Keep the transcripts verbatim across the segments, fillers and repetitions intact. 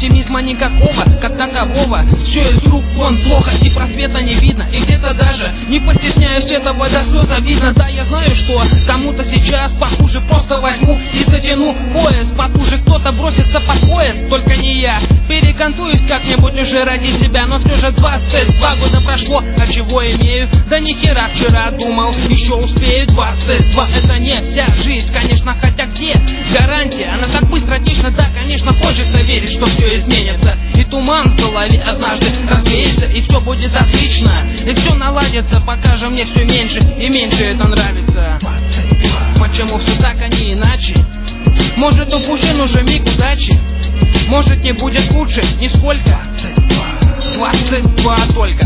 оптимизма никакого, как такового. Все из рук вон плохо, и просвета не видно. И где-то даже не постесняюсь этого, до слез видно. Да, я знаю, что кому-то сейчас похуже, просто возьму и затяну пояс потуже. Кто-то бросится под пояс, только не я. Перекантуюсь как-нибудь уже ради себя, но все же двадцать два года прошло, а чего имею? Да ни хера, вчера думал, еще успею. Двадцать два это не вся жизнь, конечно, хотя где гарантия? Она так быстро течна, да, конечно, хочется верить, что все изменится. И туман в голове однажды развеется, и все будет отлично, и все наладится, пока же мне все меньше и меньше это нравится. Почему все так, а не иначе? Может, упущен уже миг удачи, может, не будет лучше нисколько. Двадцать два только.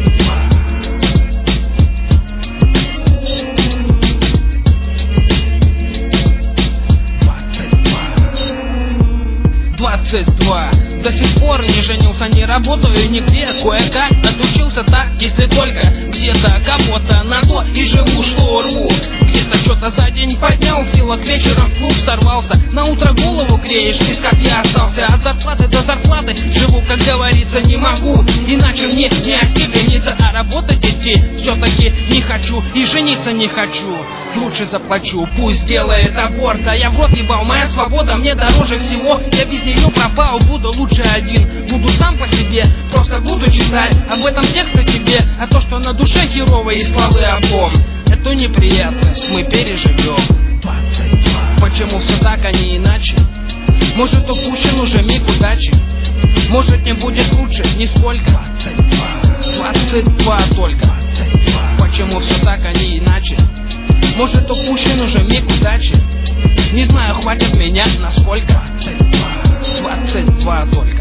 Двадцать два. До сих пор не женился, не работаю нигде. Кое-как отучился так, если только где-то кого-то на то и живу, что рву. Где-то что-то за день поднял кило, к вечером в клуб сорвался. На утро голову греешь, без как я остался. От зарплаты до зарплаты живу, как говорится, не могу. Иначе мне не остепениться, а работать идти все-таки не хочу. И жениться не хочу, лучше заплачу, пусть делает аборт. А я в рот ебал, моя свобода мне дороже всего. Я без нее пропал, буду лучше один. Буду сам по себе, просто буду читать об этом тексты тебе. А то, что на душе херово и славы обом, эту неприятность мы переживем. Почему все так, а не иначе? Может, упущен уже миг удачи, может, не будет лучше нисколько. Двадцать два только. Почему все так, а не иначе? Может, упущен уже миг удачи, не знаю, хватит меня на сколько. Двадцать два только.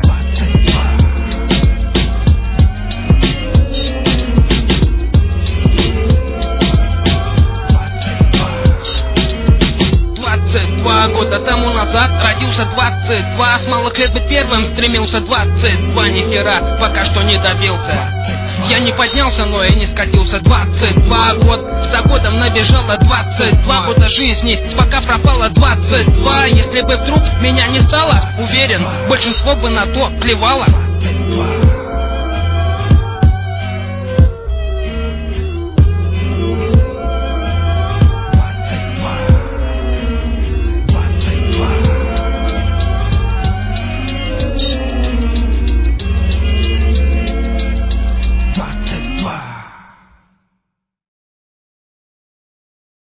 Двадцать два года тому назад родился двадцать два. С малых лет быть первым стремился. Двадцать два, нихера, пока что не добился. Я не поднялся, но и не скатился. Двадцать два год за годом набежало. Двадцать два года жизни, пока пропало. Двадцать два, если бы вдруг меня не стало, уверен, большинство бы на то плевало.